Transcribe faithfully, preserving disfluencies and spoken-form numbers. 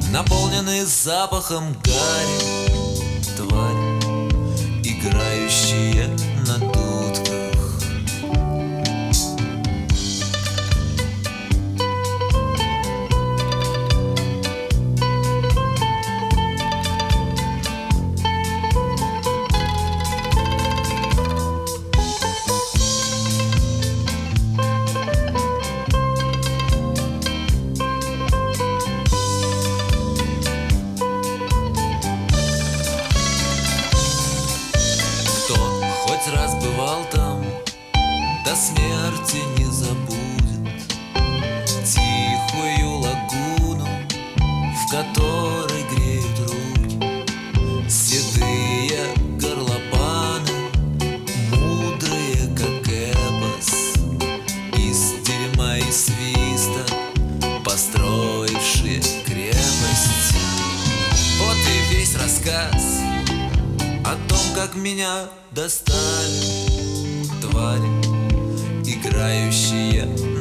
наполненные запахом гари, твари, играющие на дудках. Хоть раз бывал там, до смерти не забудет тихую лагуну, в которой греют руки седые горлопаны, мудрые, как эпос, из дерьма и свиста построившие крепость. Вот и весь рассказ о том, как меня достали твари, играющие